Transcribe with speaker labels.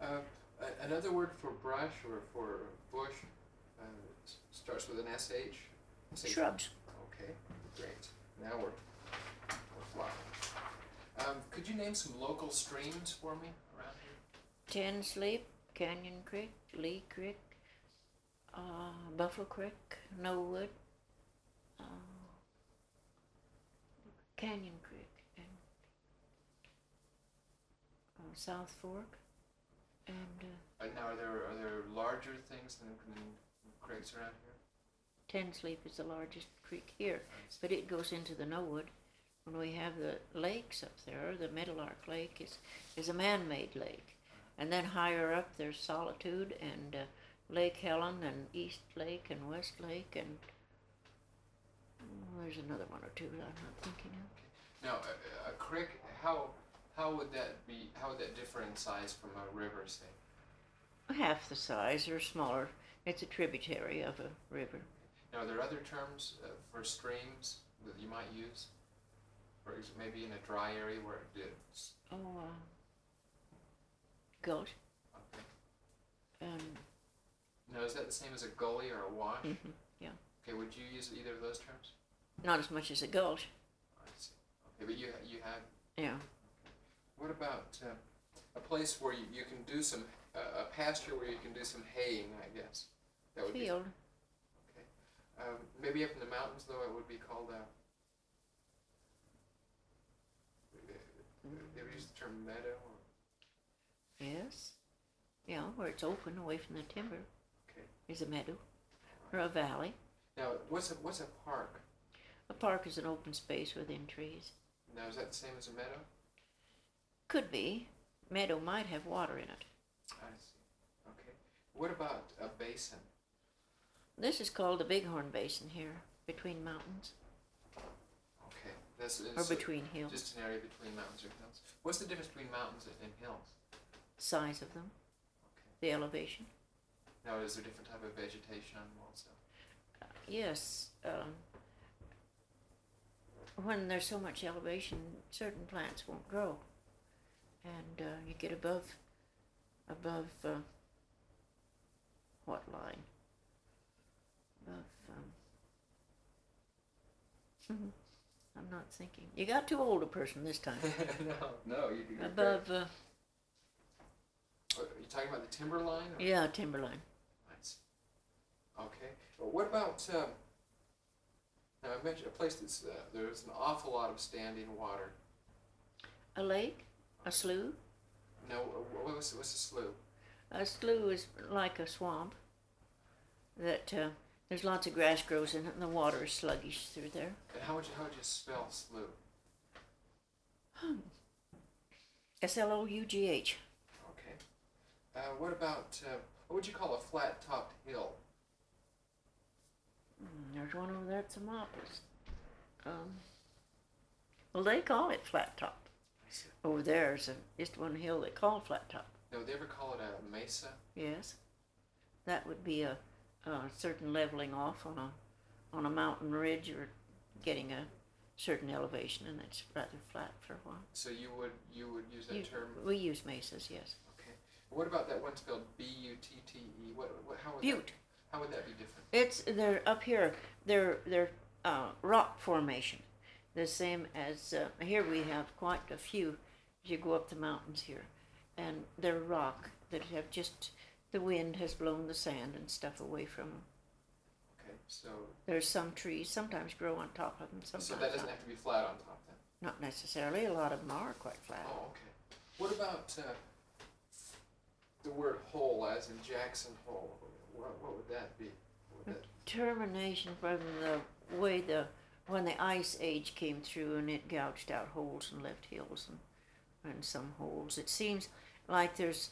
Speaker 1: Another word for brush or for bush starts with an SH.
Speaker 2: Shrubs.
Speaker 1: Okay, great. Now we're flying. Could you name some local streams for me around here?
Speaker 2: Ten Sleep, Canyon Creek, Lee Creek, Buffalo Creek, Knollwood, Canyon Creek, and South Fork, and
Speaker 1: Now, are there larger things than creeks around here?
Speaker 2: Ten Sleep is the largest creek here, but it goes into the Knollwood. When we have the lakes up there, the Meadowlark Lake is a man-made lake, and then higher up there's Solitude and Lake Helen and East Lake and West Lake, and there's another one or two that I'm not thinking of.
Speaker 1: Now, a creek, how would that be? How would that differ in size from a river, say?
Speaker 2: Half the size or smaller. It's a tributary of a river.
Speaker 1: Now, are there other terms for streams that you might use? Or maybe in a dry area where it is?
Speaker 2: Gulch.
Speaker 1: Okay. Now, is that the same as a gully or a wash?
Speaker 2: Mm-hmm, yeah.
Speaker 1: Okay, would you use either of those terms?
Speaker 2: Not as much as a gulch.
Speaker 1: I see. Okay, but you have...
Speaker 2: Yeah.
Speaker 1: What about a place where you can do some, a pasture where you can do some haying, I guess? That would
Speaker 2: Field.
Speaker 1: Okay. Maybe up in the mountains, though, it would be called a... They would use the term meadow? Or?
Speaker 2: Yes. Yeah, where it's open away from the timber.
Speaker 1: Okay.
Speaker 2: Is a meadow. Or a valley.
Speaker 1: Now, what's a park?
Speaker 2: A park is an open space within trees.
Speaker 1: Now, is that the same as a meadow?
Speaker 2: Could be. Meadow might have water in it.
Speaker 1: I see. Okay. What about a basin?
Speaker 2: This is called the Bighorn Basin here, between mountains.
Speaker 1: Okay. This is
Speaker 2: or between hills.
Speaker 1: Just an area between mountains or hills. What's the difference between mountains and hills?
Speaker 2: Size of them.
Speaker 1: Okay.
Speaker 2: The elevation.
Speaker 1: Now, is there different type of vegetation on them also?
Speaker 2: Yes. When there's so much elevation, certain plants won't grow. And you get above what line? Above, I'm not thinking. You got too old a person this time.
Speaker 1: No, you're
Speaker 2: above.
Speaker 1: Are you talking about the timberline?
Speaker 2: Yeah, timberline.
Speaker 1: Nice. Okay. Well, what about? Now I mentioned a place that's there's an awful lot of standing water.
Speaker 2: A lake, a slough.
Speaker 1: No, what's a slough?
Speaker 2: A slough is like a swamp. That there's lots of grass grows in it, and the water is sluggish through there.
Speaker 1: And how would you spell slough?
Speaker 2: Slough.
Speaker 1: Okay. What about what would you call a flat-topped hill?
Speaker 2: There's one over there at Thermopolis. Well, they call it flat top. Over there's just one hill they call flat top.
Speaker 1: No, would they ever call it a mesa?
Speaker 2: Yes, that would be a certain leveling off on a mountain ridge or getting a certain elevation, and it's rather flat for a while.
Speaker 1: So you would use that term?
Speaker 2: We use mesas, yes.
Speaker 1: Okay. What about that one spelled B-U-T-T-E? How would
Speaker 2: Butte.
Speaker 1: How would that be different?
Speaker 2: They're up here. They're rock formation, the same as here we have quite a few. As you go up the mountains here, and they're rock that have just the wind has blown the sand and stuff away from them.
Speaker 1: Okay, so
Speaker 2: there's some trees sometimes grow on top of them. Sometimes
Speaker 1: so that doesn't have to be flat on top then.
Speaker 2: Not necessarily. A lot of them are quite flat.
Speaker 1: Oh, okay. What about the word hole, as in Jackson Hole? What would that be?
Speaker 2: Termination from the way when the ice age came through and it gouged out holes and left hills and some holes. It seems like there's